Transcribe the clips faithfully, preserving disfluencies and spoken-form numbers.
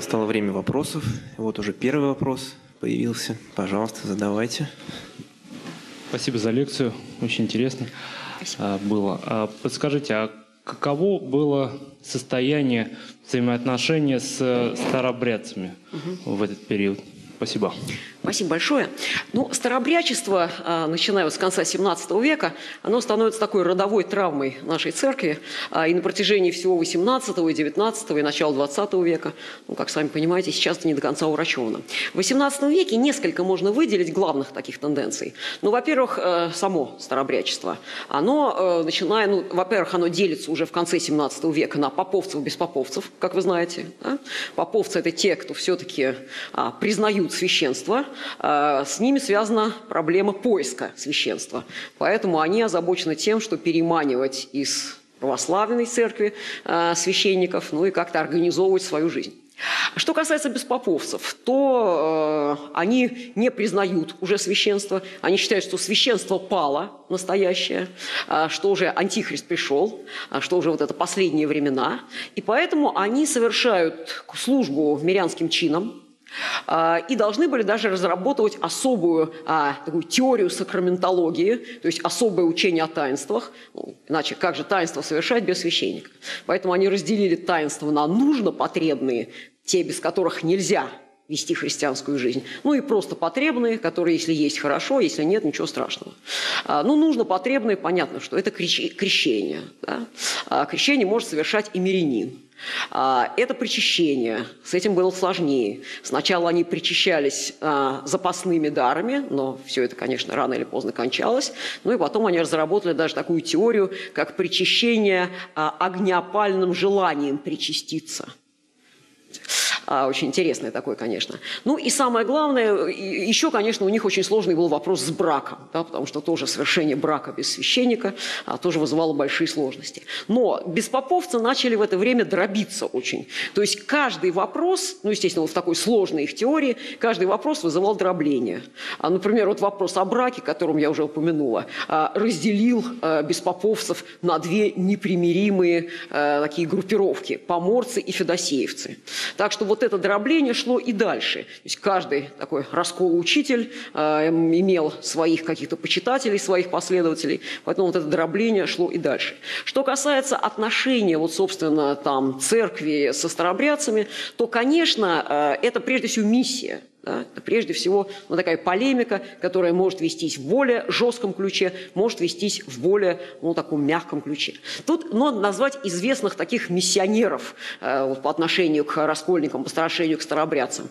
настало время вопросов. Вот уже первый вопрос появился. Пожалуйста, задавайте. Спасибо за лекцию. Очень интересно Спасибо. было. Подскажите, а каково было состояние взаимоотношения с старообрядцами угу. в этот период? Спасибо. Спасибо большое. Ну, старообрядчество, начиная вот с конца семнадцатого века, оно становится такой родовой травмой нашей церкви. И на протяжении всего восемнадцатого, девятнадцатого и начала двадцатого века, ну, как сами понимаете, сейчас это не до конца урачевано. В восемнадцатом веке несколько можно выделить главных таких тенденций. Ну, во-первых, само старообрядчество. Оно, начиная, ну, во-первых, оно делится уже в конце семнадцатого века на поповцев, беспоповцев, как вы знаете. Да? Поповцы – это те, кто все-таки а, признают священство. С ними связана проблема поиска священства. Поэтому они озабочены тем, что переманивать из православной церкви священников, ну и как-то организовывать свою жизнь. Что касается беспоповцев, то э, они не признают уже священство. Они считают, что священство пало настоящее, э, что уже антихрист пришел, э, что уже вот это последние времена. И поэтому они совершают службу мирянским чинам, и должны были даже разработать особую а, такую теорию сакраментологии, то есть особое учение о таинствах. Ну, иначе как же таинство совершать без священника? Поэтому они разделили таинства на нужно потребные, те, без которых нельзя вести христианскую жизнь, ну и просто потребные, которые, если есть, хорошо, если нет, ничего страшного. А, ну, нужно потребные, понятно, что это крещение. Да? А, крещение может совершать и мирянин. Это причащение, с этим было сложнее. Сначала они причащались а, запасными дарами, но все это, конечно, рано или поздно кончалось. Ну и потом они разработали даже такую теорию, как причащение а, огнеопальным желанием причаститься. А, очень интересное такое, конечно. Ну и самое главное, еще, конечно, у них очень сложный был вопрос с браком, да, потому что тоже совершение брака без священника а, тоже вызывало большие сложности. Но беспоповцы начали в это время дробиться очень. То есть каждый вопрос, ну, естественно, вот в такой сложной их теории, каждый вопрос вызывал дробление. А, например, вот вопрос о браке, которым я уже упомянула, а, разделил а, беспоповцев на две непримиримые а, такие группировки – поморцы и федосеевцы. Так что вот это дробление шло и дальше. То есть каждый такой раскол-учитель э, имел своих каких-то почитателей, своих последователей, поэтому вот это дробление шло и дальше. Что касается отношения, вот, собственно, там, церкви со старообрядцами, то, конечно, э, это прежде всего миссия. Да? Это прежде всего ну, такая полемика, которая может вестись в более жестком ключе, может вестись в более ну, таком мягком ключе. Тут надо назвать известных таких миссионеров э, вот, по отношению к раскольникам, по отношению к старообрядцам.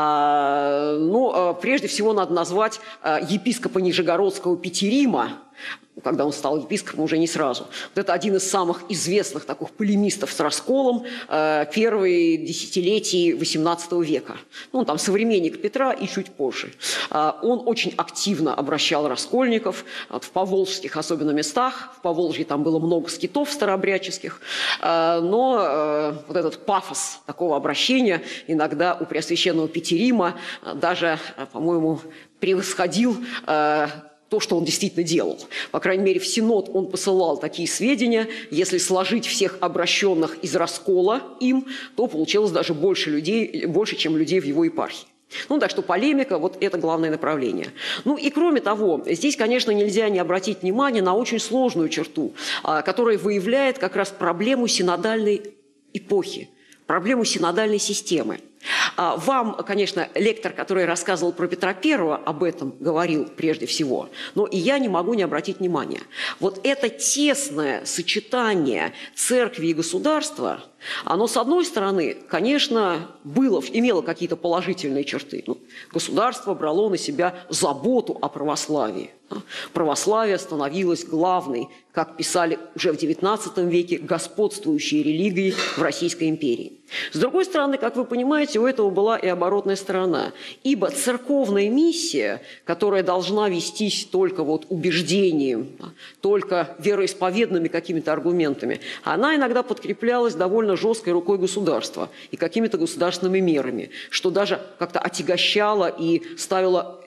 А, ну, прежде всего надо назвать э, епископа Нижегородского Петерима, когда он стал епископом, уже не сразу. Вот это один из самых известных таких полемистов с расколом э, первые десятилетия восемнадцатого века. Ну, он там современник Петра и чуть позже. Э, он очень активно обращал раскольников вот, в поволжских особенно местах. В Поволжье там было много скитов старообрядческих. Э, но э, вот этот пафос такого обращения иногда у преосвященного Петерима э, даже, э, по-моему, превосходил э, то, что он действительно делал. По крайней мере, в Синод он посылал такие сведения. Если сложить всех обращенных из раскола им, то получилось даже больше людей, больше, чем людей в его епархии. Ну, так что полемика – вот это главное направление. Ну и кроме того, здесь, конечно, нельзя не обратить внимание на очень сложную черту, которая выявляет как раз проблему синодальной эпохи, проблему синодальной системы. Вам, конечно, лектор, который рассказывал про Петра Первого, об этом говорил прежде всего, но и я не могу не обратить внимания. Вот это тесное сочетание церкви и государства, оно, с одной стороны, конечно, было, имело какие-то положительные черты. Ну, государство брало на себя заботу о православии. Православие становилось главной, как писали уже в девятнадцатом веке, господствующей религией в Российской империи. С другой стороны, как вы понимаете, у этого была и оборотная сторона. Ибо церковная миссия, которая должна вестись только вот убеждением, только вероисповедными какими-то аргументами, она иногда подкреплялась довольно жесткой рукой государства и какими-то государственными мерами, что даже как-то отягощало и ставило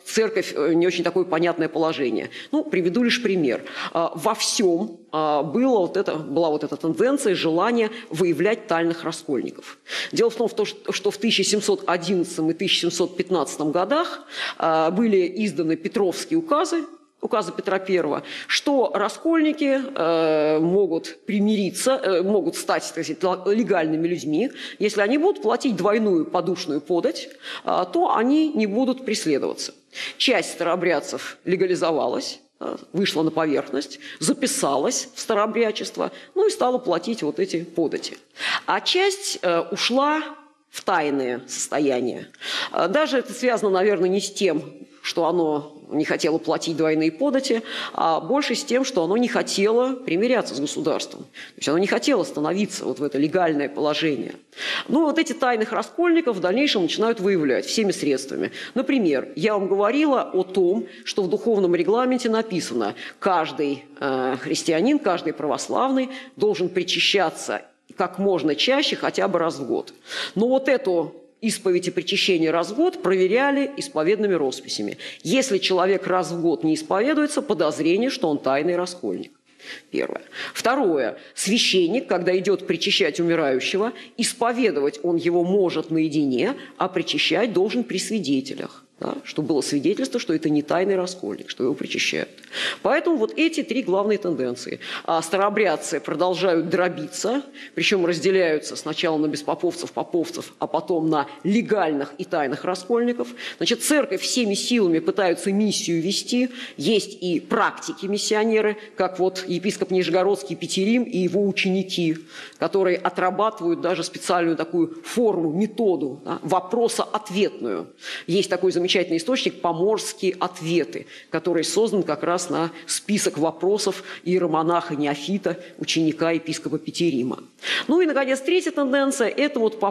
церковь не очень такое понятное положение. Ну, приведу лишь пример. Во всем было вот это, была вот эта тенденция, желание выявлять тайных раскольников. Дело в том, что в тысяча семьсот одиннадцатом и тысяча семьсот пятнадцатом годах были изданы Петровские указы, указа Петра Первого, что раскольники э, могут примириться, э, могут стать, так сказать, легальными людьми, если они будут платить двойную подушную подать, э, то они не будут преследоваться. Часть старообрядцев легализовалась, э, вышла на поверхность, записалась в старообрядчество, ну и стала платить вот эти подати. А часть э, ушла в тайное состояние. Даже это связано, наверное, не с тем, что оно не хотело платить двойные подати, а больше с тем, что оно не хотело примиряться с государством. То есть оно не хотело становиться вот в это легальное положение. Ну, вот эти тайных раскольников в дальнейшем начинают выявлять всеми средствами. Например, я вам говорила о том, что в духовном регламенте написано, каждый э, христианин, каждый православный должен причащаться как можно чаще, хотя бы раз в год. Но вот эту исповедь и причащение раз в год проверяли исповедными росписями. Если человек раз в год не исповедуется, подозрение, что он тайный раскольник. Первое. Второе. Священник, когда идет причащать умирающего, исповедовать он его может наедине, а причащать должен при свидетелях. Да, чтобы было свидетельство, что это не тайный раскольник, что его причащают. Поэтому вот эти три главные тенденции. А старообрядцы продолжают дробиться, причем разделяются сначала на беспоповцев, поповцев, а потом на легальных и тайных раскольников. Значит, церковь всеми силами пытаются миссию вести. Есть и практики-миссионеры, как вот епископ Нижегородский Петерим и его ученики, которые отрабатывают даже специальную такую форму, методу, да, вопросо-ответную. Есть такой замечательный Замечательный источник «Поморские ответы», который создан как раз на список вопросов иеромонаха Неофита, ученика епископа Петерима. Ну и, наконец, третья тенденция – это вот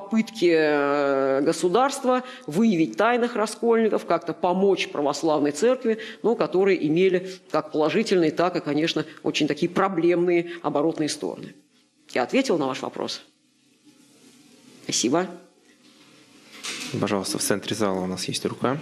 попытки государства выявить тайных раскольников, как-то помочь православной церкви, но которые имели как положительные, так и, конечно, очень такие проблемные оборотные стороны. Я ответила на ваш вопрос? Спасибо. Пожалуйста, в центре зала у нас есть рука.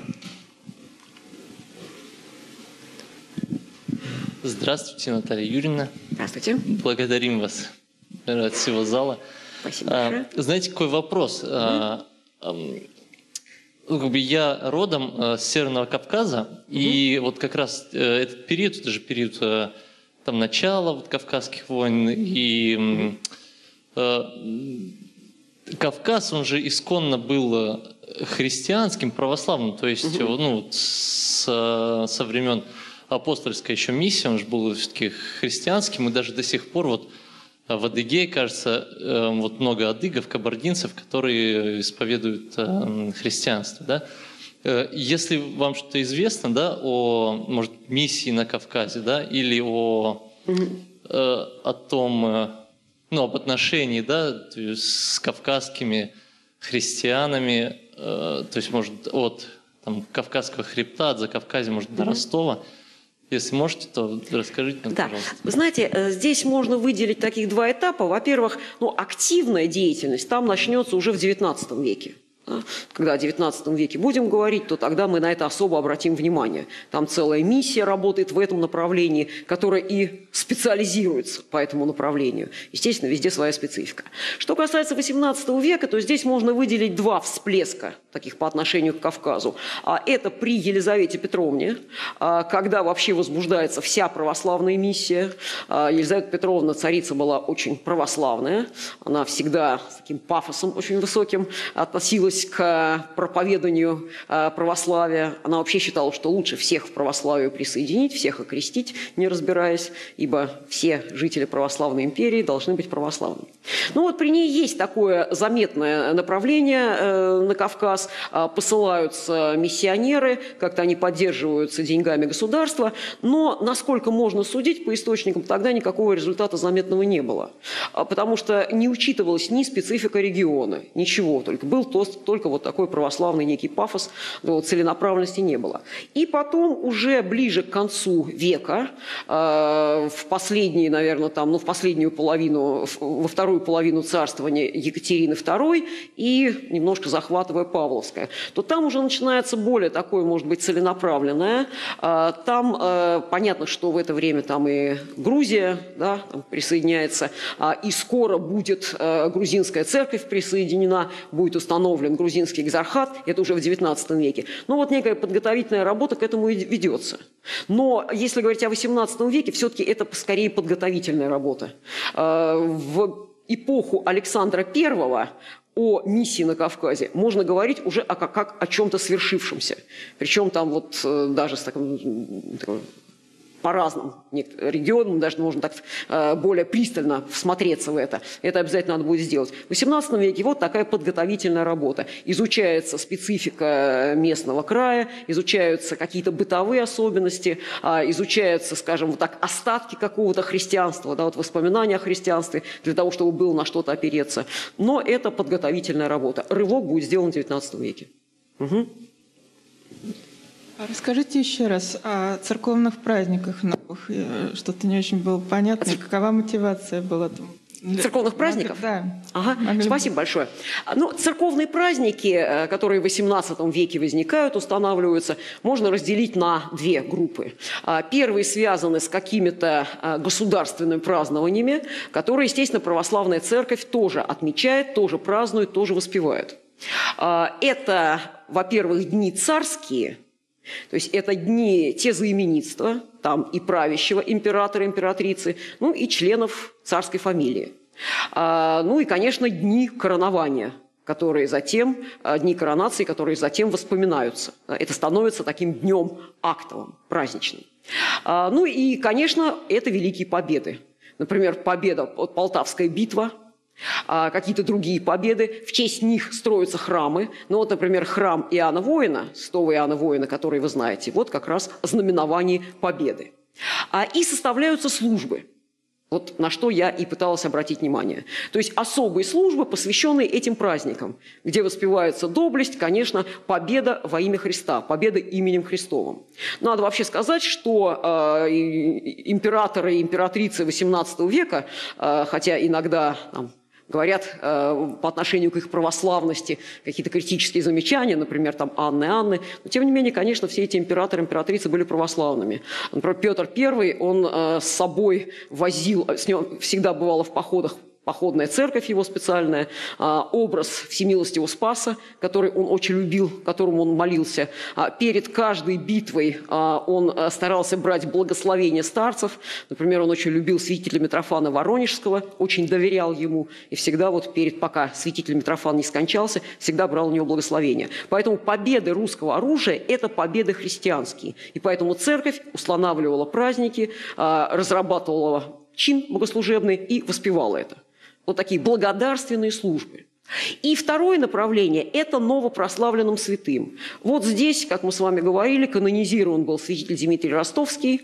Здравствуйте, Наталья Юрьевна. Здравствуйте. Благодарим вас от всего зала. Спасибо большое. А, знаете, какой вопрос? Mm-hmm. А, а, ну, как бы я родом а, с Северного Кавказа, mm-hmm. и вот как раз а, этот период, это же период а, там, начала вот, Кавказских войн, и mm-hmm. а, Кавказ, он же исконно был христианским, православным, то есть угу. ну, с, со времен апостольской еще миссии, он же был все-таки христианским, и даже до сих пор вот в Адыгее, кажется, вот много адыгов, кабардинцев, которые исповедуют христианство. Да? Если вам что-то известно, да, о, может, миссии на Кавказе, да, или о, угу. о том, ну, об отношении, да, с кавказскими христианами, э, то есть, может, от там, Кавказского хребта, от Закавказья, может, до Ростова. Если можете, то расскажите нам, да. пожалуйста. Вы знаете, здесь можно выделить таких два этапа. Во-первых, ну, активная деятельность там начнется уже в девятнадцатом веке. Когда о девятнадцатом веке будем говорить, то тогда мы на это особо обратим внимание. Там целая миссия работает в этом направлении, которая и специализируется по этому направлению. Естественно, везде своя специфика. Что касается восемнадцатого века, то здесь можно выделить два всплеска таких по отношению к Кавказу. Это при Елизавете Петровне, когда вообще возбуждается вся православная миссия. Елизавета Петровна, царица, была очень православная. Она всегда с таким пафосом очень высоким относилась к проповеданию православия. Она вообще считала, что лучше всех в православие присоединить, всех окрестить, не разбираясь, ибо все жители православной империи должны быть православными. Ну вот при ней есть такое заметное направление на Кавказ. Посылаются миссионеры, как-то они поддерживаются деньгами государства, но, насколько можно судить по источникам, тогда никакого результата заметного не было, потому что не учитывалась ни специфика региона, ничего, только был тот только вот такой православный некий пафос, вот, целенаправленности не было. И потом уже ближе к концу века, э, в последние, наверное, там, ну, в последнюю половину, во вторую половину царствования Екатерины второй и немножко захватывая Павловское, то там уже начинается более такое, может быть, целенаправленное. Э, там э, понятно, что в это время там и Грузия, да, там присоединяется, э, и скоро будет э, грузинская церковь присоединена, будет установлен грузинский экзархат, это уже в девятнадцатом веке. Ну вот некая подготовительная работа к этому и ведется. Но если говорить о восемнадцатом веке, все-таки это скорее подготовительная работа. В эпоху Александра Первого о миссии на Кавказе можно говорить уже о, как, как о чем-то свершившемся. Причем там вот даже с таким... по разным регионам, даже можно так более пристально всмотреться в это. Это обязательно надо будет сделать. В восемнадцатом веке вот такая подготовительная работа. Изучается специфика местного края, изучаются какие-то бытовые особенности, изучаются, скажем, вот так остатки какого-то христианства, да, вот воспоминания о христианстве, для того, чтобы было на что-то опереться. Но это подготовительная работа. Рывок будет сделан в девятнадцатом веке. Угу. Расскажите еще раз о церковных праздниках новых. Что-то не очень было понятно. А какова мотивация была там? Церковных праздников? Да. Ага. Спасибо большое. Ну, церковные праздники, которые в восемнадцатом веке возникают, устанавливаются, можно разделить на две группы. Первые связаны с какими-то государственными празднованиями, которые, естественно, православная церковь тоже отмечает, тоже празднует, тоже воспевает. Это, во-первых, дни царские. То есть это дни те заименитства, там и правящего императора, императрицы, ну и членов царской фамилии. А, ну и, конечно, дни коронования, которые затем, дни коронации, которые затем воспоминаются. Это становится таким днем актовым, праздничным. А, ну и, конечно, это великие победы. Например, победа, Полтавская битва, А какие-то другие победы. В честь них строятся храмы. Ну вот, например, храм Иоанна Воина, святого Иоанна Воина, который вы знаете, вот как раз знаменование победы. А и составляются службы. Вот на что я и пыталась обратить внимание. То есть особые службы, посвященные этим праздникам, где воспевается доблесть, конечно, победа во имя Христа, победа именем Христовым. Надо вообще сказать, что э, императоры и императрицы восемнадцатого века, э, хотя иногда... Там, говорят э, по отношению к их православности какие-то критические замечания, например, там Анны Анны. Но, тем не менее, конечно, все эти императоры и императрицы были православными. Например, Петр Первый, он э, с собой возил, с ним всегда бывало в походах, походная церковь его специальная, образ Всемилостивого Спаса, который он очень любил, которому он молился. Перед каждой битвой он старался брать благословение старцев. Например, он очень любил святителя Митрофана Воронежского, очень доверял ему. И всегда вот перед, пока святитель Митрофан не скончался, всегда брал у него благословение. Поэтому победы русского оружия – это победы христианские. И поэтому церковь устанавливала праздники, разрабатывала чин богослужебный и воспевала это. Вот такие благодарственные службы. И второе направление – это новопрославленным святым. Вот здесь, как мы с вами говорили, канонизирован был святитель Дмитрий Ростовский,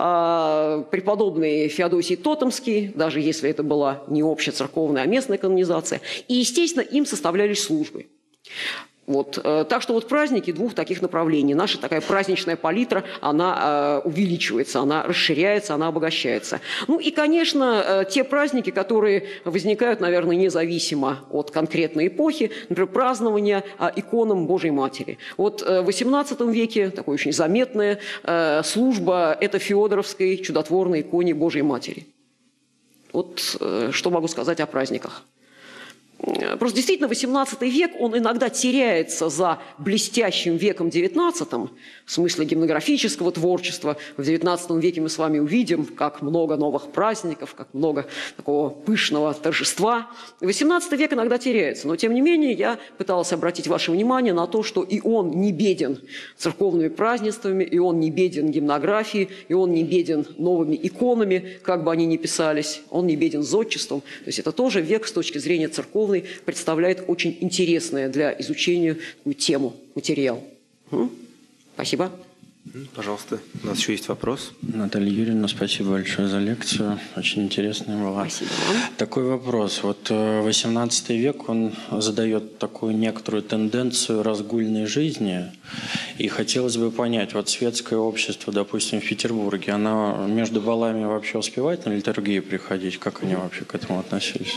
преподобный Феодосий Тотемский, даже если это была не общецерковная, а местная канонизация. И, естественно, им составлялись службы. Вот. Так что вот праздники двух таких направлений. Наша такая праздничная палитра, она э, увеличивается, она расширяется, она обогащается. Ну и, конечно, э, те праздники, которые возникают, наверное, независимо от конкретной эпохи, например, празднование э, иконам Божьей Матери. Вот э, в восемнадцатом веке такая очень заметная э, служба – это Феодоровской чудотворной иконе Божьей Матери. Вот э, что могу сказать о праздниках. Просто действительно восемнадцатый век, он иногда теряется за блестящим веком девятнадцатым, в смысле гимнографического творчества. В девятнадцатом веке мы с вами увидим, как много новых праздников, как много такого пышного торжества. восемнадцатый век иногда теряется, но тем не менее я пыталась обратить ваше внимание на то, что и он не беден церковными празднествами, и он не беден гимнографией, и он не беден новыми иконами, как бы они ни писались, он не беден зодчеством. То есть это тоже век с точки зрения церковной представляет очень интересное для изучения тему, материал. Спасибо. Пожалуйста, у нас еще есть вопрос. Наталья Юрьевна, спасибо большое за лекцию. Очень интересная была. Спасибо. Такой вопрос. Вот восемнадцатый век, он задает такую некоторую тенденцию разгульной жизни. И хотелось бы понять, вот светское общество, допустим, в Петербурге, оно между балами вообще успевает на литургию приходить? Как они вообще к этому относились?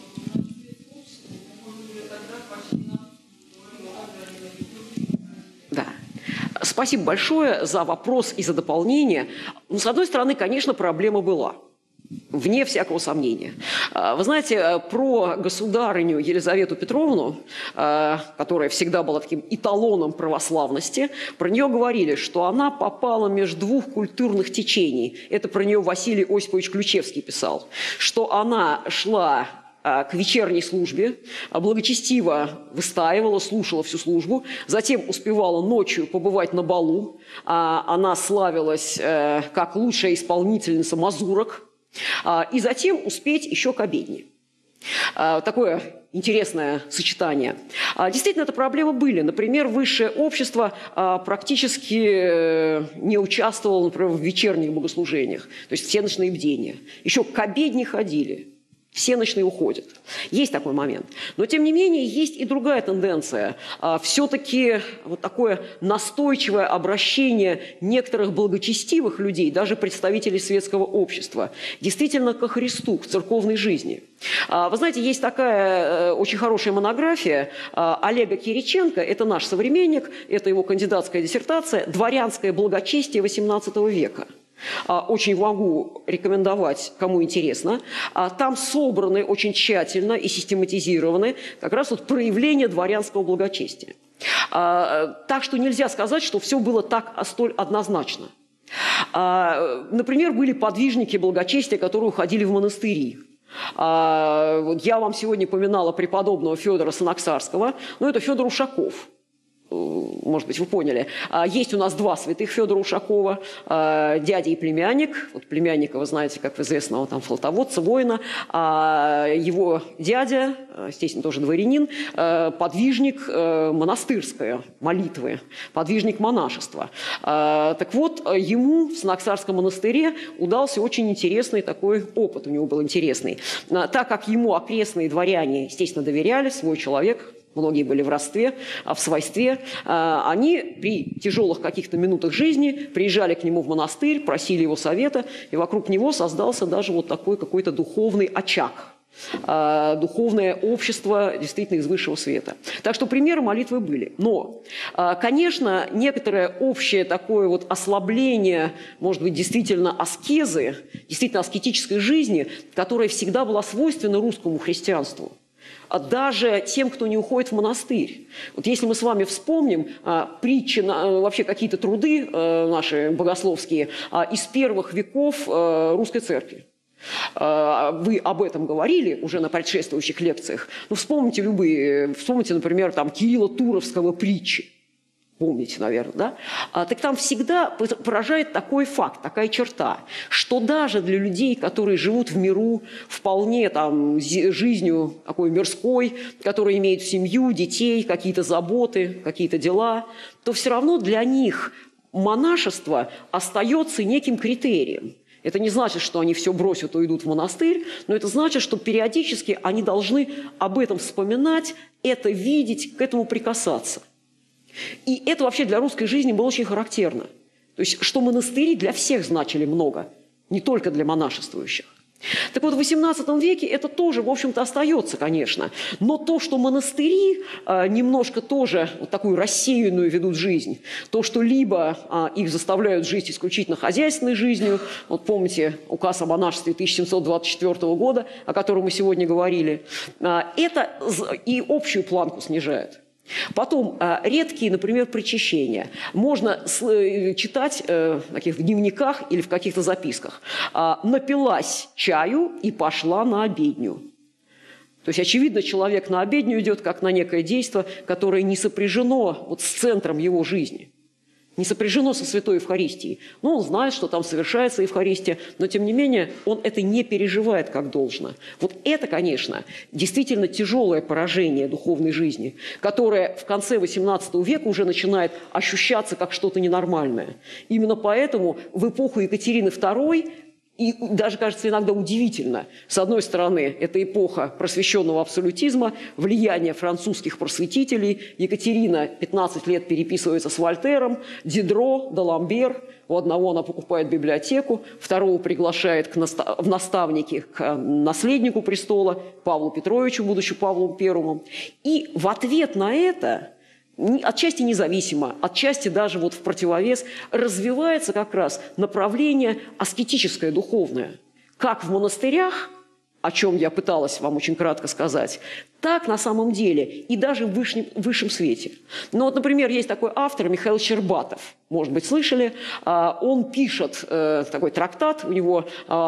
Да. Спасибо большое за вопрос и за дополнение. Ну, с одной стороны, конечно, проблема была. Вне всякого сомнения. Вы знаете, про государыню Елизавету Петровну, которая всегда была таким эталоном православности, про нее говорили, что она попала между двух культурных течений. Это про нее Василий Осипович Ключевский писал. Что она шла к вечерней службе, благочестиво выстаивала, слушала всю службу, затем успевала ночью побывать на балу. Она славилась как лучшая исполнительница мазурок, и затем успеть еще к обедне. Такое интересное сочетание. Действительно, это проблемы были. Например, высшее общество практически не участвовало, например, в вечерних богослужениях, то есть всеночные бдения. Еще к обедне ходили. Всеночные уходят. Есть такой момент. Но, тем не менее, есть и другая тенденция. Все-таки вот такое настойчивое обращение некоторых благочестивых людей, даже представителей светского общества, действительно ко Христу, к церковной жизни. Вы знаете, есть такая очень хорошая монография Олега Кириченко, это наш современник, это его кандидатская диссертация «Дворянское благочестие восемнадцатого века». Очень могу рекомендовать, кому интересно. Там собраны очень тщательно и систематизированы как раз вот проявления дворянского благочестия. Так что нельзя сказать, что все было так столь однозначно. Например, были подвижники благочестия, которые уходили в монастыри. Я вам сегодня поминала преподобного Федора Санаксарского, но это Федор Ушаков. Может быть, вы поняли. Есть у нас два святых Федора Ушакова, дядя и племянник. Вот племянника, вы знаете, как известного там флотоводца, воина. А его дядя, естественно, тоже дворянин, подвижник монастырской молитвы, подвижник монашества. Так вот, ему в Санаксарском монастыре удался очень интересный такой опыт, у него был интересный. Так как ему окрестные дворяне, естественно, доверяли, свой человек, многие были в родстве, в свойстве, они при тяжелых каких-то минутах жизни приезжали к нему в монастырь, просили его совета, и вокруг него создался даже вот такой какой-то духовный очаг, духовное общество действительно из высшего света. Так что примеры молитвы были. Но, конечно, некоторое общее такое вот ослабление, может быть, действительно аскезы, действительно аскетической жизни, которая всегда была свойственна русскому христианству, даже тем, кто не уходит в монастырь. Вот если мы с вами вспомним а, притчи, а, вообще какие-то труды а, наши богословские а, из первых веков а, русской церкви. А, вы об этом говорили уже на предшествующих лекциях. Ну, вспомните любые, вспомните, например, там, Кирилла Туровского притчи. Помните, наверное, да? А, так там всегда поражает такой факт, такая черта, что даже для людей, которые живут в миру вполне там жизнью такой мирской, которые имеют семью, детей, какие-то заботы, какие-то дела, то все равно для них монашество остается неким критерием. Это не значит, что они все бросят и уйдут в монастырь, но это значит, что периодически они должны об этом вспоминать, это видеть, к этому прикасаться. И это вообще для русской жизни было очень характерно. То есть, что монастыри для всех значили много, не только для монашествующих. Так вот, в восемнадцатом веке это тоже, в общем-то, остается, конечно. Но то, что монастыри а, немножко тоже вот такую рассеянную ведут жизнь, то, что либо а, их заставляют жить исключительно хозяйственной жизнью, вот помните указ о монашестве тысяча семьсот двадцать четвёртого года, о котором мы сегодня говорили, а, это и общую планку снижает. Потом редкие, например, причащения. Можно читать в таких дневниках или в каких-то записках. Напилась чаю и пошла на обедню. То есть, очевидно, человек на обедню идет как на некое действие, которое не сопряжено вот с центром его жизни. не сопряжено со Святой Евхаристией. Но он знает, что там совершается Евхаристия, но тем не менее он это не переживает как должно. Вот это, конечно, действительно тяжелое поражение духовной жизни, которое в конце восемнадцатого века уже начинает ощущаться как что-то ненормальное. Именно поэтому в эпоху Екатерины второй, и даже, кажется, иногда удивительно. С одной стороны, это эпоха просвещенного абсолютизма, влияние французских просветителей. Екатерина пятнадцать лет переписывается с Вольтером, Дидро, Даламбер. У одного она покупает библиотеку, второго приглашает к наста- в наставники к наследнику престола, Павлу Петровичу, будучи Павлом Первым. И в ответ на это, отчасти независимо, отчасти даже вот в противовес, развивается как раз направление аскетическое, духовное. Как в монастырях, о чем я пыталась вам очень кратко сказать, так на самом деле и даже в высшем, в высшем свете. Ну вот, например, есть такой автор Михаил Щербатов, может быть, слышали, он пишет такой трактат у него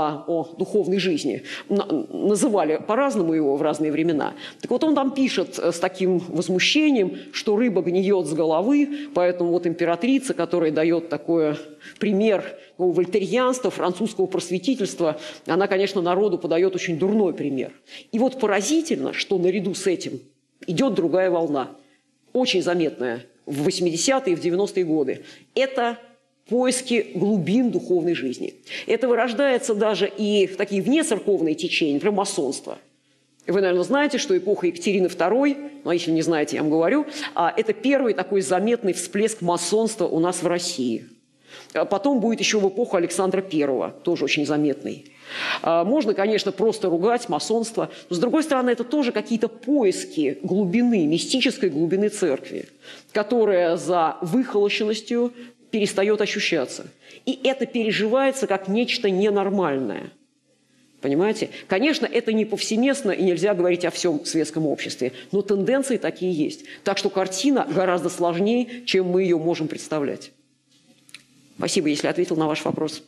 о духовной жизни, называли по-разному его в разные времена. Так вот он там пишет с таким возмущением, что рыба гниет с головы, поэтому вот императрица, которая дает такой пример вольтерьянства, французского просветительства, она, конечно, народу подает очень дурной пример. И вот поразительно, что наряду с этим идет другая волна, очень заметная, в восьмидесятые и в девяностые годы. Это поиски глубин духовной жизни. Это вырождается даже и в такие внецерковные течения, например, масонство. Вы, наверное, знаете, что эпоха Екатерины второй, ну, а если не знаете, я вам говорю, это первый такой заметный всплеск масонства у нас в России. Потом будет еще в эпоху Александра Первого, тоже очень заметный. Можно, конечно, просто ругать масонство, но, с другой стороны, это тоже какие-то поиски глубины, мистической глубины церкви, которая за выхолощенностью перестает ощущаться. И это переживается как нечто ненормальное. Понимаете? Конечно, это не повсеместно, и нельзя говорить о всем светском обществе, но тенденции такие есть. Так что картина гораздо сложнее, чем мы ее можем представлять. Спасибо, если ответил на ваш вопрос.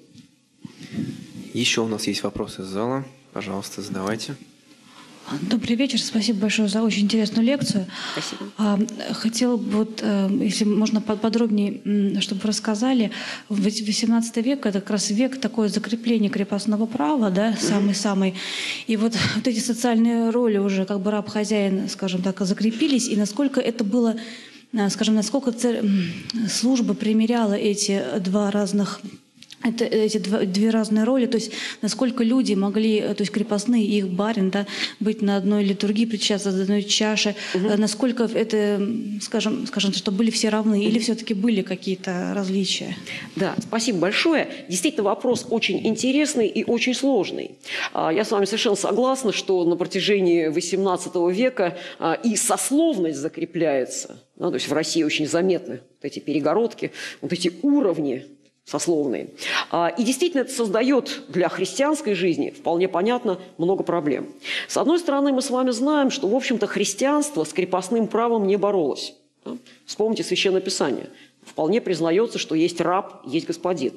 Еще у нас есть вопросы из зала. Пожалуйста, задавайте. Добрый вечер. Спасибо большое за очень интересную лекцию. Спасибо. Хотела бы, вот, если можно подробнее, чтобы вы рассказали, восемнадцатый век – это как раз век такое закрепление крепостного права, да, самый-самый. И вот, вот эти социальные роли уже как бы раб-хозяин, скажем так, закрепились, и насколько это было, скажем, насколько служба примеряла эти два разных Это, эти два, две разные роли, то есть насколько люди могли, то есть крепостные и их барин, да, быть на одной литургии, причащаться от одной чаши, угу. насколько это, скажем, скажем, что были все равны, угу. или все-таки были какие-то различия? Да, спасибо большое. Действительно, вопрос очень интересный и очень сложный. Я с вами совершенно согласна, что на протяжении восемнадцатого века и сословность закрепляется, да, то есть в России очень заметны вот эти перегородки, вот эти уровни сословные. И действительно это создает для христианской жизни, вполне понятно, много проблем. С одной стороны, мы с вами знаем, что, в общем-то, христианство с крепостным правом не боролось. Вспомните Священное Писание. Вполне признается, что есть раб, есть господин.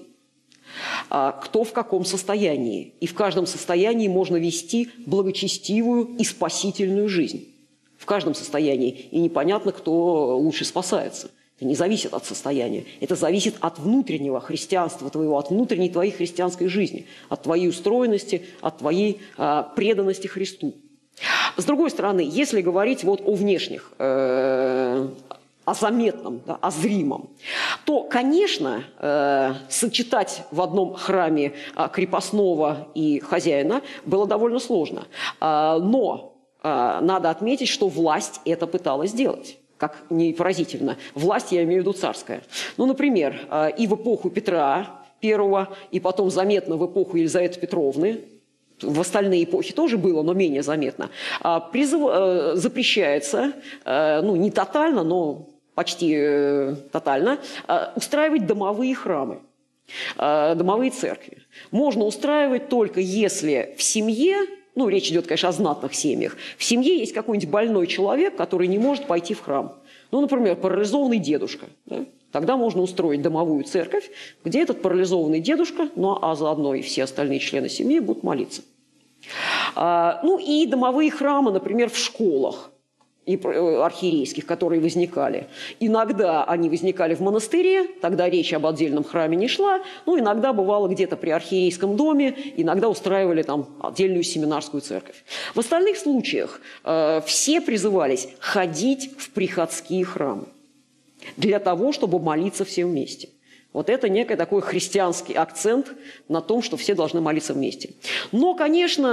Кто в каком состоянии. И в каждом состоянии можно вести благочестивую и спасительную жизнь. В каждом состоянии. И непонятно, кто лучше спасается. Это не зависит от состояния. Это зависит от внутреннего христианства твоего, от внутренней твоей христианской жизни, от твоей устроенности, от твоей а, преданности Христу. С другой стороны, если говорить вот о внешних, э, о заметном, да, о зримом, то, конечно, э, сочетать в одном храме а, крепостного и хозяина было довольно сложно. А, но а, надо отметить, что власть это пыталась сделать. Как не поразительно. Власть, я имею в виду царская. Ну, например, и в эпоху Петра Первого, и потом заметно в эпоху Елизаветы Петровны, в остальные эпохи тоже было, но менее заметно, призыв, запрещается, ну, не тотально, но почти тотально, устраивать домовые храмы, домовые церкви. Можно устраивать только если в семье, ну, речь идет, конечно, о знатных семьях. В семье есть какой-нибудь больной человек, который не может пойти в храм. Ну, например, парализованный дедушка. Да? Тогда можно устроить домовую церковь, где этот парализованный дедушка, ну, а заодно и все остальные члены семьи будут молиться. А, ну, и домовые храмы, например, в школах. и архиерейских, которые возникали. Иногда они возникали в монастыре, тогда речь об отдельном храме не шла, но иногда бывало где-то при архиерейском доме, иногда устраивали там отдельную семинарскую церковь. В остальных случаях э, все призывались ходить в приходские храмы для того, чтобы молиться все вместе. Вот это некий такой христианский акцент на том, что все должны молиться вместе. Но, конечно,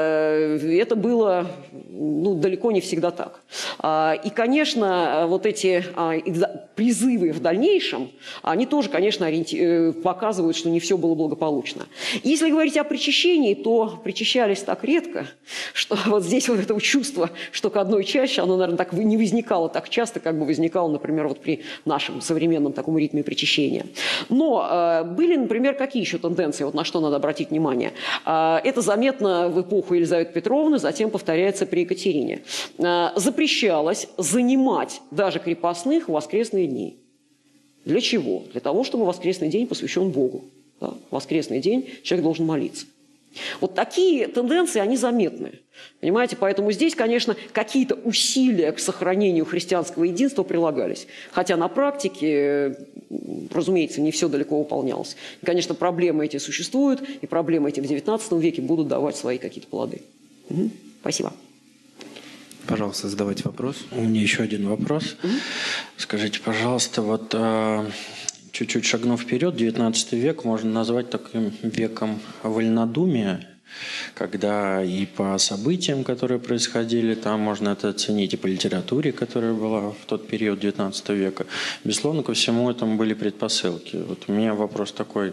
это было ну, далеко не всегда так. И, конечно, вот эти призывы в дальнейшем, они тоже, конечно, ориенти... показывают, что не все было благополучно. Если говорить о причащении, то причащались так редко, что вот здесь вот это чувство, что к одной чаще, оно, наверное, так не возникало так часто, как бы возникало, например, вот при нашем современном таком ритме причащения. Но э, были, например, какие еще тенденции, вот на что надо обратить внимание. Э, это заметно в эпоху Елизаветы Петровны, затем повторяется при Екатерине. Э, запрещалось занимать даже крепостных в воскресные дни. Для чего? Для того, чтобы воскресный день посвящен Богу. Да? В воскресный день человек должен молиться. Вот такие тенденции, они заметны. Понимаете, поэтому здесь, конечно, какие-то усилия к сохранению христианского единства прилагались. Хотя на практике, разумеется, не все далеко выполнялось. И, конечно, проблемы эти существуют, и проблемы эти в девятнадцатом веке будут давать свои какие-то плоды. Угу. Спасибо. Пожалуйста, задавайте вопрос. У меня еще один вопрос. Угу. Скажите, пожалуйста, вот... Чуть-чуть шагнув вперед, девятнадцатый век можно назвать таким веком вольнодумия, когда и по событиям, которые происходили, там можно это оценить, и по литературе, которая была в тот период девятнадцатого века. Безусловно, ко всему этому были предпосылки. Вот у меня вопрос такой,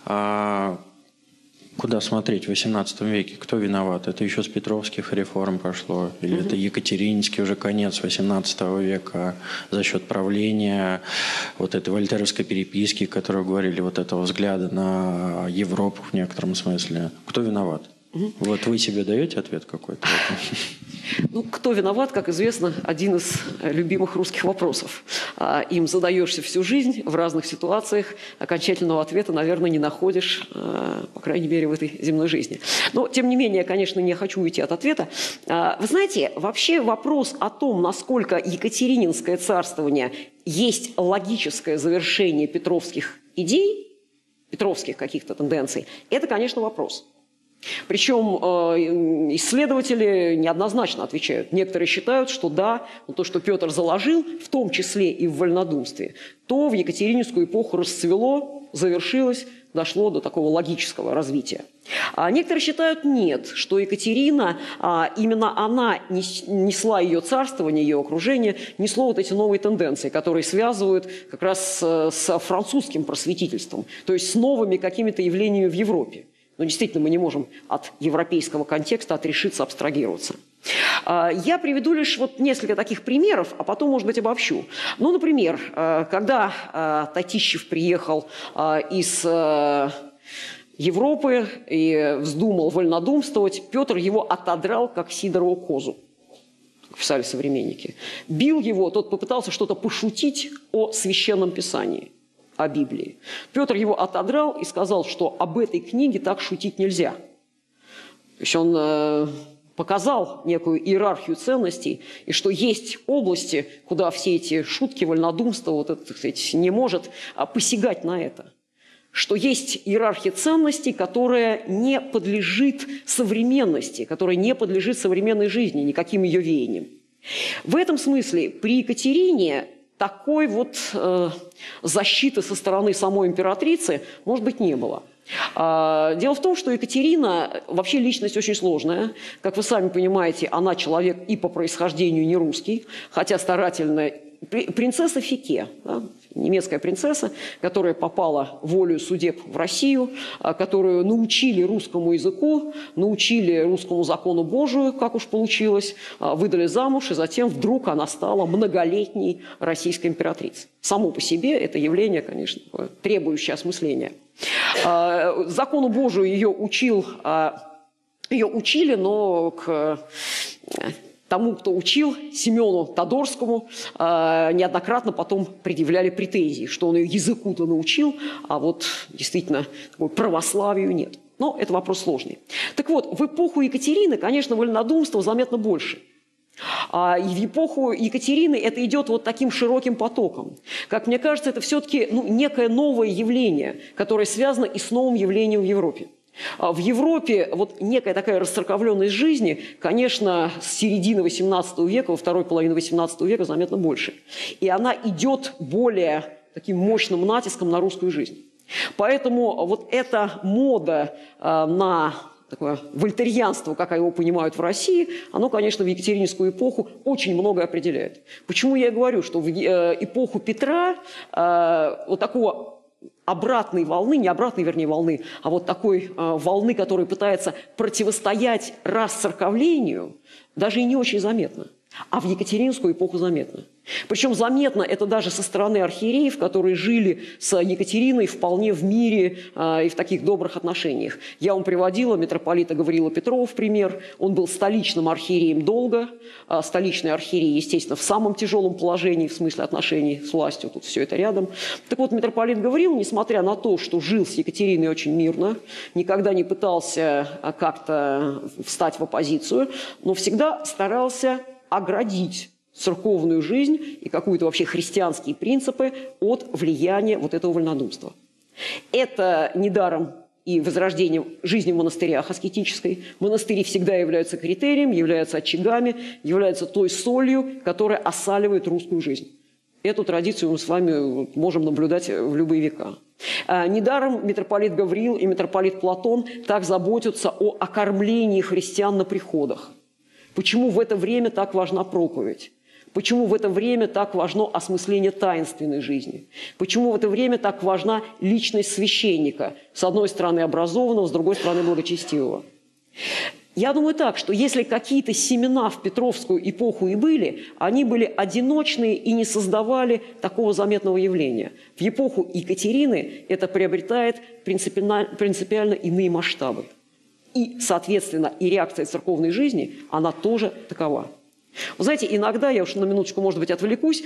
а куда смотреть в восемнадцатом веке? Кто виноват? Это еще с Петровских реформ пошло? Или угу. это Екатерининский уже конец восемнадцатого века за счет правления вот этой вольтеровской переписки, которую говорили, вот этого взгляда на Европу в некотором смысле? Кто виноват? Угу. Вот вы себе даете ответ какой-то? Ну, кто виноват, как известно, один из любимых русских вопросов. Им задаешься всю жизнь в разных ситуациях, окончательного ответа, наверное, не находишь, по крайней мере, в этой земной жизни. Но, тем не менее, я, конечно, не хочу уйти от ответа. Вы знаете, вообще вопрос о том, насколько Екатерининское царствование есть логическое завершение петровских идей, петровских каких-то тенденций, это, конечно, вопрос. Причем э, исследователи неоднозначно отвечают. Некоторые считают, что да, то, что Петр заложил, в том числе и в вольнодумстве, то в Екатерининскую эпоху расцвело, завершилось, дошло до такого логического развития. А некоторые считают нет, что Екатерина, а, именно она несла ее царствование, ее окружение, несло вот эти новые тенденции, которые связывают как раз с, с французским просветительством, то есть с новыми какими-то явлениями в Европе. Но действительно мы не можем от европейского контекста отрешиться, абстрагироваться. Я приведу лишь вот несколько таких примеров, а потом, может быть, обобщу. Ну, например, когда Татищев приехал из Европы и вздумал вольнодумствовать, Петр его отодрал, как Сидорову козу, как писали современники. Бил его, тот попытался что-то пошутить о Священном Писании, о Библии. Петр его отодрал и сказал, что об этой книге так шутить нельзя. То есть он э, показал некую иерархию ценностей, и что есть области, куда все эти шутки, вольнодумство, вот это, так сказать, не может а, посягать на это. Что есть иерархия ценностей, которая не подлежит современности, которая не подлежит современной жизни, никаким ее веяниям. В этом смысле при Екатерине такой вот э, защиты со стороны самой императрицы, может быть, не было. А, дело в том, что Екатерина вообще личность очень сложная. Как вы сами понимаете, она человек и по происхождению не русский, хотя старательно... Принцесса Фике, да, немецкая принцесса, которая попала волею судеб в Россию, которую научили русскому языку, научили русскому закону Божию, как уж получилось, выдали замуж, и затем вдруг она стала многолетней российской императрицей. Само по себе это явление, конечно, требующее осмысления. Закону Божию ее учил, ее учили, но к... Тому, кто учил, Семену Тодорскому, э, неоднократно потом предъявляли претензии, что он ее языку-то научил, а вот действительно православию нет. Но это вопрос сложный. Так вот, в эпоху Екатерины, конечно, вольнодумства заметно больше. А и в эпоху Екатерины это идет вот таким широким потоком. Как мне кажется, это все-таки ну, некое новое явление, которое связано и с новым явлением в Европе. А в Европе вот некая такая расцерковленность жизни, конечно, с середины восемнадцатого века, во второй половине восемнадцатого века заметно больше. И она идет более таким мощным натиском на русскую жизнь. Поэтому вот эта мода э, на такое вольтерьянство, как его понимают в России, оно, конечно, в екатерининскую эпоху очень многое определяет. Почему я и говорю, что в э, эпоху Петра э, вот такого обратной волны, не обратной, вернее, волны, а вот такой э, волны, которая пытается противостоять расцерковлению, даже и не очень заметно. А в екатерининскую эпоху заметно. Причем заметно это даже со стороны архиереев, которые жили с Екатериной вполне в мире э, и в таких добрых отношениях. Я вам приводила митрополита Гавриила Петрова в пример. Он был столичным архиереем долго. Э, столичный архиерей, естественно, в самом тяжелом положении в смысле отношений с властью. Тут все это рядом. Так вот, митрополит Гавриил, несмотря на то, что жил с Екатериной очень мирно, никогда не пытался как-то встать в оппозицию, но всегда старался оградить церковную жизнь и какие-то вообще христианские принципы от влияния вот этого вольнодумства. Это недаром и возрождение жизни в монастырях аскетической. Монастыри всегда являются критерием, являются очагами, являются той солью, которая осаливает русскую жизнь. Эту традицию мы с вами можем наблюдать в любые века. Недаром митрополит Гавриил и митрополит Платон так заботятся о окормлении христиан на приходах. Почему в это время так важна проповедь? Почему в это время так важно осмысление таинственной жизни? Почему в это время так важна личность священника? С одной стороны образованного, с другой стороны благочестивого. Я думаю так, что если какие-то семена в Петровскую эпоху и были, они были одиночные и не создавали такого заметного явления. В эпоху Екатерины это приобретает принципиально, принципиально иные масштабы. И, соответственно, и реакция церковной жизни, она тоже такова. Вы знаете, иногда, я уж на минуточку, может быть, отвлекусь,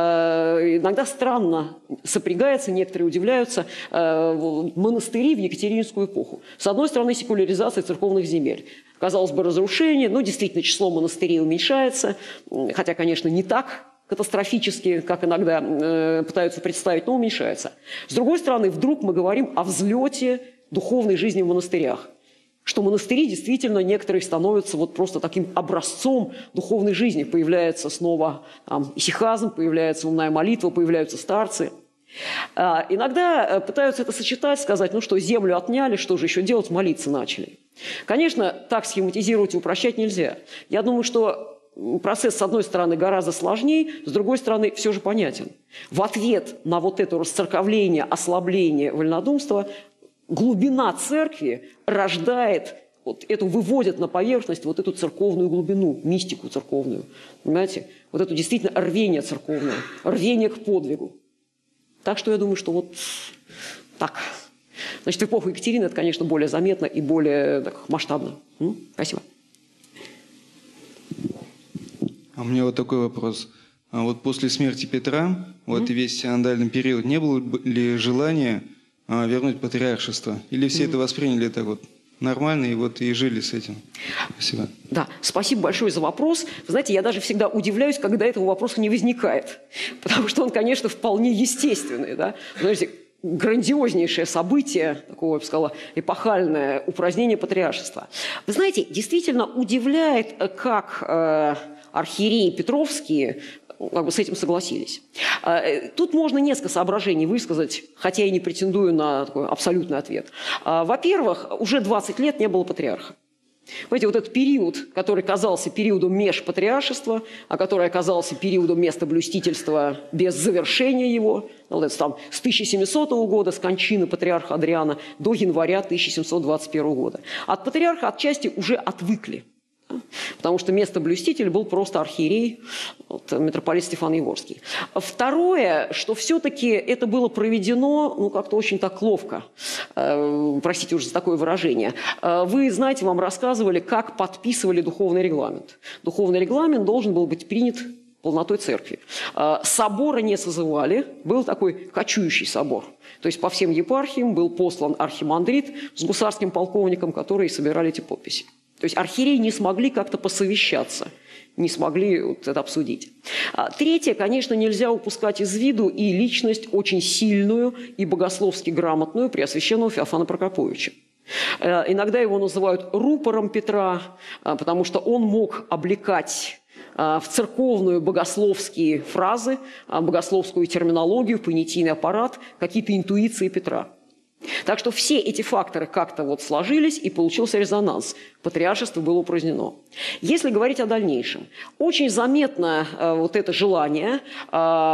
э, иногда странно сопрягается, некоторые удивляются, э, монастыри в екатерининскую эпоху. С одной стороны, секуляризация церковных земель. Казалось бы, разрушение, но действительно число монастырей уменьшается, хотя, конечно, не так катастрофически, как иногда э, пытаются представить, но уменьшается. С другой стороны, вдруг мы говорим о взлете духовной жизни в монастырях. Что монастыри действительно некоторые становятся вот просто таким образцом духовной жизни. Появляется снова там, исихазм, появляется умная молитва, появляются старцы. А, иногда пытаются это сочетать, сказать, ну что, землю отняли, что же еще делать, молиться начали. Конечно, так схематизировать и упрощать нельзя. Я думаю, что процесс, с одной стороны, гораздо сложнее, с другой стороны, все же понятен. В ответ на вот это расцерковление, ослабление вольнодумства глубина церкви рождает, вот эту выводит на поверхность вот эту церковную глубину, мистику церковную. Понимаете? Вот это действительно рвение церковное, рвение к подвигу. Так что я думаю, что вот так. Значит, в эпоху Екатерины это, конечно, более заметно и более так, масштабно. М? Спасибо. А у меня вот такой вопрос. А вот после смерти Петра, вот mm-hmm. весь синодальный период, не было ли желания вернуть патриаршество? Или все mm-hmm. это восприняли так вот нормально и вот и жили с этим? Спасибо. Да, спасибо большое за вопрос. Вы знаете, я даже всегда удивляюсь, когда этого вопроса не возникает. Потому что он, конечно, вполне естественный. Да? Знаете, грандиознейшее событие, такое, я бы сказала, эпохальное упразднение патриаршества. Вы знаете, действительно удивляет, как э, архиереи петровские как бы с этим согласились. Тут можно несколько соображений высказать, хотя я не претендую на такой абсолютный ответ. Во-первых, уже двадцать лет не было патриарха. Понимаете, вот этот период, который казался периодом межпатриаршества, а который оказался периодом местоблюстительства без завершения его, вот это там с тысяча семисотого года, с кончины патриарха Адриана, до января тысяча семьсот двадцать первого года. От патриарха отчасти уже отвыкли. Потому что местоблюститель был просто архиерей, вот, митрополит Стефан Еворский. Второе, что все-таки это было проведено ну, как-то очень так ловко. Э, простите уже за такое выражение. Э, вы знаете, вам рассказывали, как подписывали духовный регламент. Духовный регламент должен был быть принят полнотой церкви. Э, собора не созывали, был такой кочующий собор. То есть по всем епархиям был послан архимандрит с гусарским полковником, которые собирали эти подписи. То есть архиереи не смогли как-то посовещаться, не смогли вот это обсудить. А третье, конечно, нельзя упускать из виду и личность очень сильную и богословски грамотную Преосвященного Феофана Прокоповича. Иногда его называют рупором Петра, потому что он мог облекать в церковную богословские фразы, богословскую терминологию, понятийный аппарат, какие-то интуиции Петра. Так что все эти факторы как-то вот сложились, и получился резонанс. Патриаршество было упразднено. Если говорить о дальнейшем, очень заметно э, вот это желание э,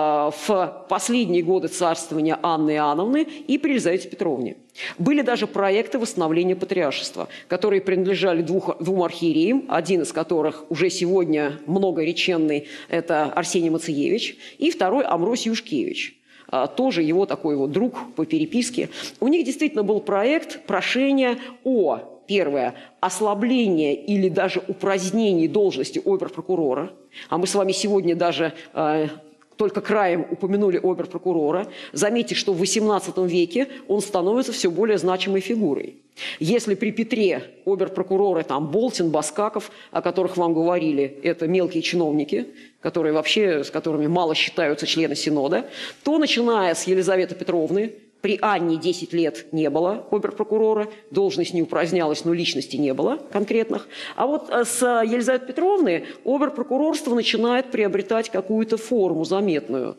в последние годы царствования Анны Иоанновны и при Елизавете Петровне. Были даже проекты восстановления патриаршества, которые принадлежали двух, двум архиереям, один из которых уже сегодня многореченный – это Арсений Мациевич, и второй – Амвросий Юшкевич. Тоже его такой вот друг по переписке. У них действительно был проект прошения о, первое, ослаблении или даже упразднении должности обер-прокурора. А мы с вами сегодня даже э, только краем упомянули обер-прокурора. Заметьте, что в восемнадцатом веке он становится все более значимой фигурой. Если при Петре обер-прокуроры, там Болтин, Баскаков, о которых вам говорили, это мелкие чиновники, которые вообще, с которыми мало считаются члены Синода, то, начиная с Елизаветы Петровны, при Анне десять лет не было обер-прокурора, должность не упразднялась, но личности не было конкретных. А вот с Елизаветы Петровны обер-прокурорство начинает приобретать какую-то форму заметную.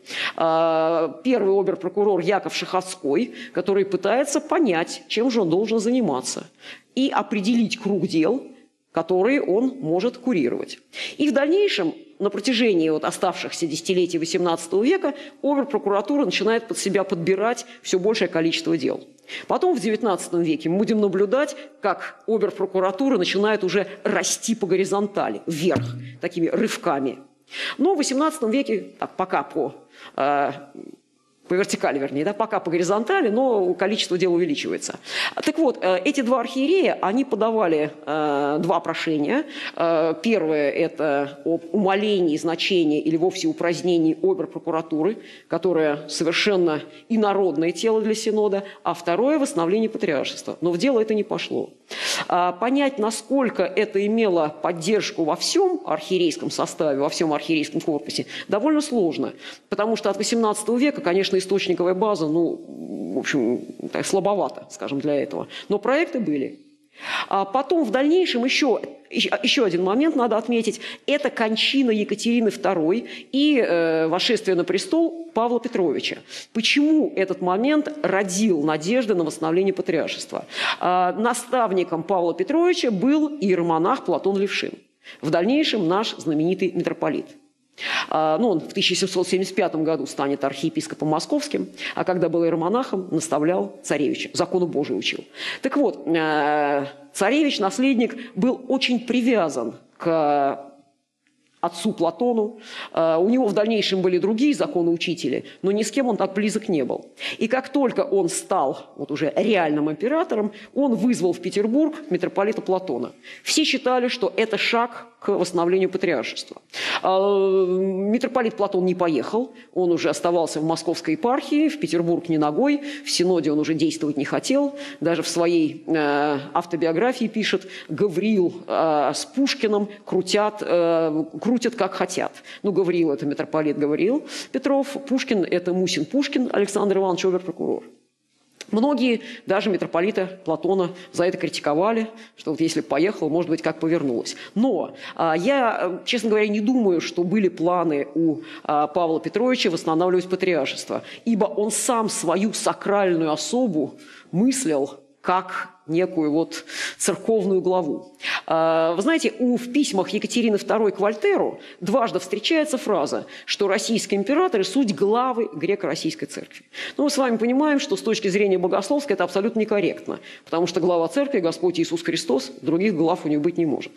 Первый обер-прокурор Яков Шаховской, который пытается понять, чем же он должен заниматься, и определить круг дел, которые он может курировать. И в дальнейшем, на протяжении вот оставшихся десятилетий восемнадцатого века, обер-прокуратура начинает под себя подбирать все большее количество дел. Потом в девятнадцатом веке мы будем наблюдать, как обер-прокуратура начинает уже расти по горизонтали, вверх, такими рывками. Но в восемнадцатом веке, так, пока по... Э, по вертикали, вернее, да, пока по горизонтали, но количество дел увеличивается. Так вот, эти два архиерея, они подавали э, два прошения. Э, первое – это об умалении значения или вовсе упразднении обер-прокуратуры, которая совершенно инородное тело для Синода, а второе – восстановление патриаршества. Но в дело это не пошло. А понять, насколько это имело поддержку во всем архиерейском составе, во всем архиерейском корпусе, довольно сложно, потому что от восемнадцатого века, конечно, источниковая база, ну, в общем, так, слабовато, скажем, для этого. Но проекты были. А потом в дальнейшем еще, еще один момент надо отметить. Это кончина Екатерины второй и э, восшествие на престол Павла Петровича. Почему этот момент родил надежды на восстановление патриаршества? А, наставником Павла Петровича был иеромонах Платон Левшин. В дальнейшем наш знаменитый митрополит. Ну, он в тысяча семьсот семьдесят пятом году станет архиепископом московским, а когда был иеромонахом, наставлял царевича, закону Божию учил. Так вот, царевич, наследник, был очень привязан к отцу Платону. У него в дальнейшем были другие законоучители, но ни с кем он так близок не был. И как только он стал вот уже реальным императором, он вызвал в Петербург митрополита Платона. Все считали, что это шаг к восстановлению патриаршества. Митрополит Платон не поехал, он уже оставался в московской епархии, в Петербург не ногой, в Синоде он уже действовать не хотел, даже в своей э, автобиографии пишет: Гавриил э, с Пушкиным крутят, э, крутят как хотят. Ну, Гавриил – это митрополит Гавриил Петров, Пушкин – это Мусин Пушкин, Александр Иванович, обер-прокурор. Многие, даже митрополита Платона, за это критиковали, что вот если поехал, может быть, как повернулось. Но а, я, честно говоря, не думаю, что были планы у а, Павла Петровича восстанавливать патриаршество, ибо он сам свою сакральную особу мыслил как некую вот церковную главу. Вы знаете, у, в письмах Екатерины второй к Вольтеру дважды встречается фраза, что российские императоры – суть главы греко-российской церкви. Но мы с вами понимаем, что с точки зрения богословской это абсолютно некорректно, потому что глава церкви – Господь Иисус Христос, других глав у него быть не может.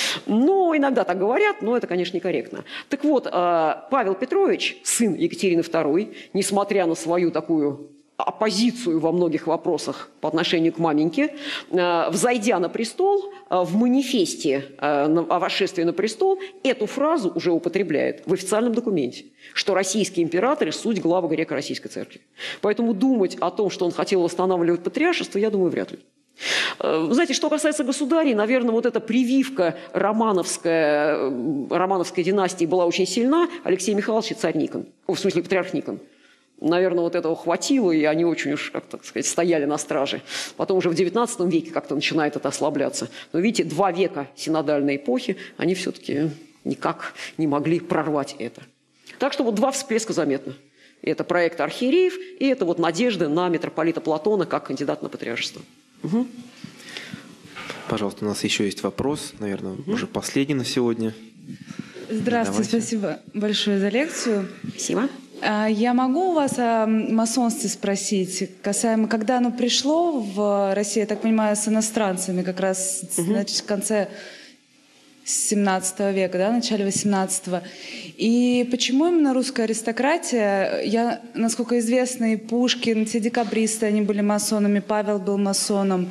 Но иногда так говорят, но это, конечно, некорректно. Так вот, Павел Петрович, сын Екатерины второй, несмотря на свою такую оппозицию во многих вопросах по отношению к маменьке, взойдя на престол, в манифесте о восшествии на престол эту фразу уже употребляет в официальном документе, что российские императоры – суть главы греко-российской церкви. Поэтому думать о том, что он хотел восстанавливать патриаршество, я думаю, вряд ли. Знаете, что касается государей, наверное, вот эта прививка романовская, романовской династии была очень сильна. Алексей Михайлович и царь Никон, о, в смысле патриарх Никон. Наверное, вот этого хватило, и они очень уж, как так сказать, стояли на страже. Потом уже в девятнадцатом веке как-то начинает это ослабляться. Но видите, два века синодальной эпохи, они все-таки никак не могли прорвать это. Так что вот два всплеска заметно. Это проект архиереев, и это вот надежды на митрополита Платона как кандидат на патриаршество. Угу. Пожалуйста, у нас еще есть вопрос, наверное, угу. уже последний на сегодня. Здравствуйте, Давайте. спасибо большое за лекцию. Спасибо. Я могу у вас о масонстве спросить, касаемо, когда оно пришло в Россию, я так понимаю, с иностранцами, как раз угу. значит, в конце семнадцатого века, да, в начале восемнадцатого. И почему именно русская аристократия? Я, насколько известно, и Пушкин, все декабристы, они были масонами, Павел был масоном.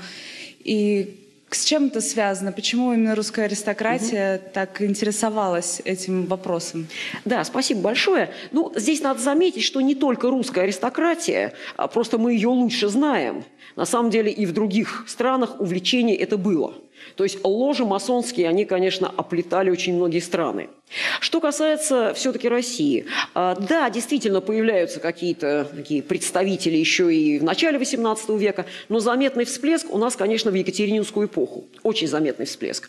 И с чем это связано? Почему именно русская аристократия угу. так интересовалась этим вопросом? Да, спасибо большое. Ну, здесь надо заметить, что не только русская аристократия, а просто мы ее лучше знаем. На самом деле и в других странах увлечение это было. То есть ложи масонские, они, конечно, оплетали очень многие страны. Что касается все-таки России, да, действительно появляются какие-то такие представители еще и в начале восемнадцатого века, но заметный всплеск у нас, конечно, в Екатерининскую эпоху. Очень заметный всплеск.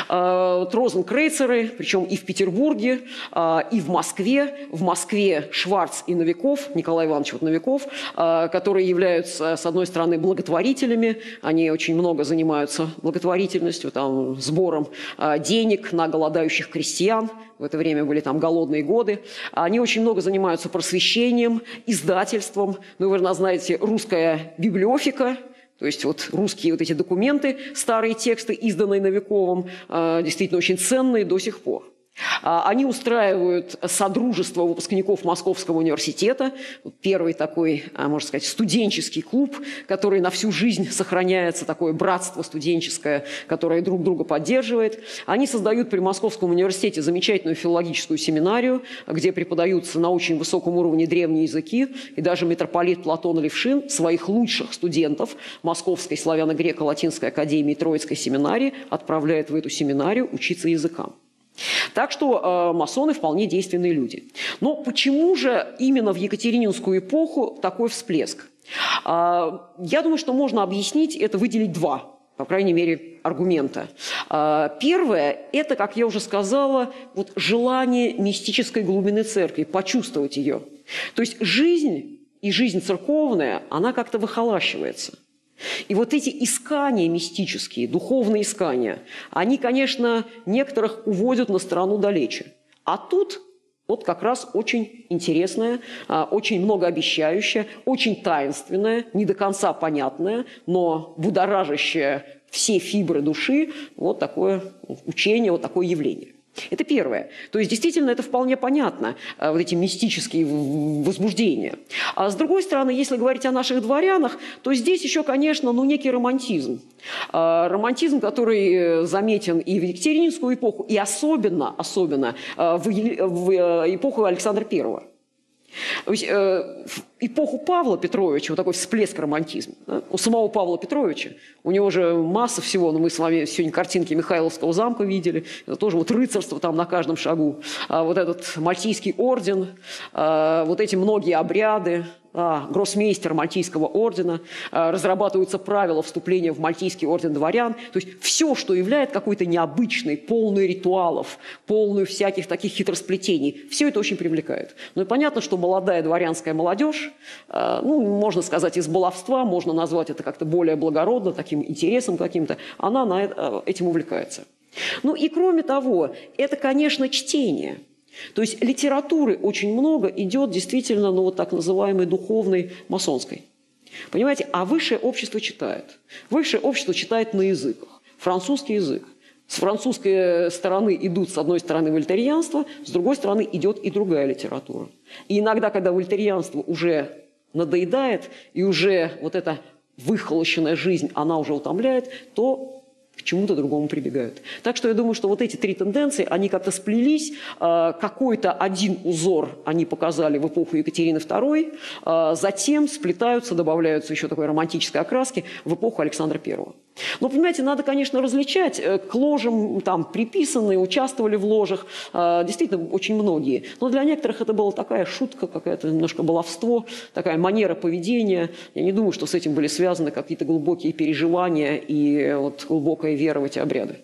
Розенкрейцеры, причем и в Петербурге, и в Москве. В Москве Шварц и Новиков, Николай Иванович вот Новиков, которые являются, с одной стороны, благотворителями. Они очень много занимаются благотворительностью, там, сбором денег на голодающих крестьян. В это время были там голодные годы. Они очень много занимаются просвещением, издательством. Ну, вы, наверное, знаете, русская библиофика. То есть вот русские вот эти документы, старые тексты, изданные Новиковым, действительно очень ценные до сих пор. Они устраивают содружество выпускников Московского университета, первый такой, можно сказать, студенческий клуб, который на всю жизнь сохраняется, такое братство студенческое, которое друг друга поддерживает. Они создают при Московском университете замечательную филологическую семинарию, где преподаются на очень высоком уровне древние языки, и даже митрополит Платон Левшин своих лучших студентов Московской славяно-греко-латинской академии Троицкой семинарии отправляет в эту семинарию учиться языкам. Так что э, масоны вполне действенные люди. Но почему же именно в Екатерининскую эпоху такой всплеск? Э, я думаю, что можно объяснить это, выделить два, по крайней мере, аргумента. Э, первое – это, как я уже сказала, вот желание мистической глубины церкви, почувствовать ее. То есть жизнь и жизнь церковная, она как-то выхолащивается. И вот эти искания мистические, духовные искания, они, конечно, некоторых уводят на сторону далече. А тут вот как раз очень интересное, очень многообещающее, очень таинственное, не до конца понятное, но будоражащее все фибры души вот такое учение, вот такое явление. Это первое. То есть, действительно, это вполне понятно, вот эти мистические возбуждения. А с другой стороны, если говорить о наших дворянах, то здесь еще, конечно, ну, некий романтизм. Романтизм, который заметен и в Екатерининскую эпоху, и особенно, особенно в эпоху Александра Первого. То есть, э, в эпоху Павла Петровича, вот такой всплеск романтизма, да? У самого Павла Петровича, у него же масса всего, но мы с вами сегодня картинки Михайловского замка видели, это тоже вот рыцарство там на каждом шагу, а вот этот Мальтийский орден, а вот эти многие обряды, а, гроссмейстер Мальтийского ордена, а, разрабатываются правила вступления в Мальтийский орден дворян. То есть все, что является какой-то необычной, полной ритуалов, полную всяких таких хитросплетений, все это очень привлекает. Ну и понятно, что молодая дворянская молодежь, а, ну, можно сказать, из баловства, можно назвать это как-то более благородно, таким интересом каким-то, она на это, этим увлекается. Ну и кроме того, это, конечно, чтение. То есть литературы очень много идет действительно, ну, вот так называемой духовной масонской. Понимаете, а высшее общество читает. Высшее общество читает на языках. Французский язык. С французской стороны идут, с одной стороны, вольтерианство, с другой стороны идет и другая литература. И иногда, когда вольтерианство уже надоедает, и уже вот эта выхолощенная жизнь, она уже утомляет, то к чему-то другому прибегают. Так что я думаю, что вот эти три тенденции, они как-то сплелись. Какой-то один узор они показали в эпоху Екатерины Второй, затем сплетаются, добавляются еще такой романтической окраски в эпоху Александра Первого. Но, понимаете, надо, конечно, различать. К ложам там приписанные, участвовали в ложах, действительно, очень многие. Но для некоторых это была такая шутка, какая-то немножко баловство, такая манера поведения. Я не думаю, что с этим были связаны какие-то глубокие переживания и вот глубокая вера в эти обряды.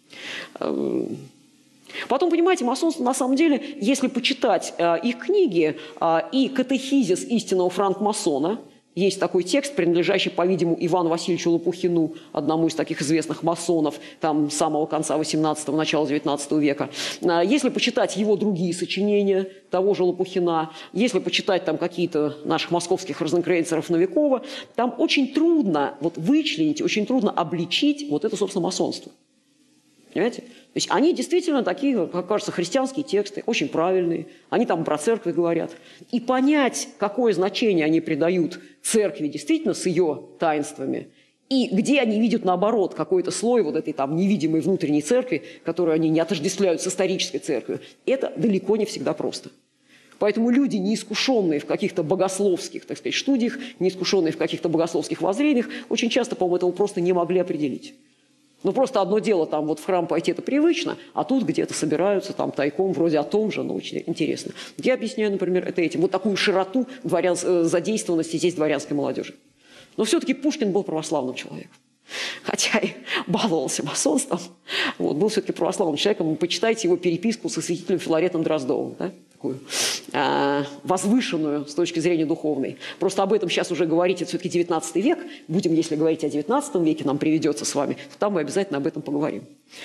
Потом, понимаете, масонство, на самом деле, если почитать их книги и катехизис истинного франкмасона, есть такой текст, принадлежащий, по-видимому, Ивану Васильевичу Лопухину, одному из таких известных масонов, там, самого конца восемнадцатого, начала девятнадцатого века. Если почитать его другие сочинения, того же Лопухина, если почитать там какие-то наших московских разнокрейцеров Новикова, там очень трудно вот, вычленить, очень трудно обличить вот это, собственно, масонство. Понимаете? То есть они действительно такие, как кажется, христианские тексты, очень правильные. Они там про церковь говорят. И понять, какое значение они придают церкви действительно с ее таинствами, и где они видят, наоборот, какой-то слой вот этой там невидимой внутренней церкви, которую они не отождествляют с исторической церковью, это далеко не всегда просто. Поэтому люди, неискушенные в каких-то богословских, так сказать, студиях, неискушенные в каких-то богословских воззрениях, очень часто, по-моему, этого просто не могли определить. Ну, просто одно дело, там, вот в храм пойти это привычно, а тут где-то собираются, там, тайком, вроде о том же, но очень интересно. Я объясняю, например, это этим. Вот такую широту дворян... задействованности здесь дворянской молодежи. Но все-таки Пушкин был православным человеком. Хотя и баловался масонством, вот, был все-таки православным человеком. Почитайте его переписку со святителем Филаретом Дроздовым, да? Такую э, возвышенную с точки зрения духовной. Просто об этом сейчас уже говорить, это все-таки девятнадцатый век. Будем, если говорить о девятнадцатом веке, нам приведется с вами, то там мы обязательно об этом поговорим.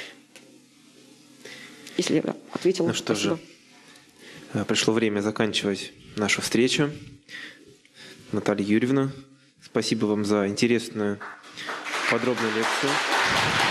Если я ответила. Ну что спасибо. же, пришло время заканчивать нашу встречу. Наталья Юрьевна, спасибо вам за интересную, подробную лекцию.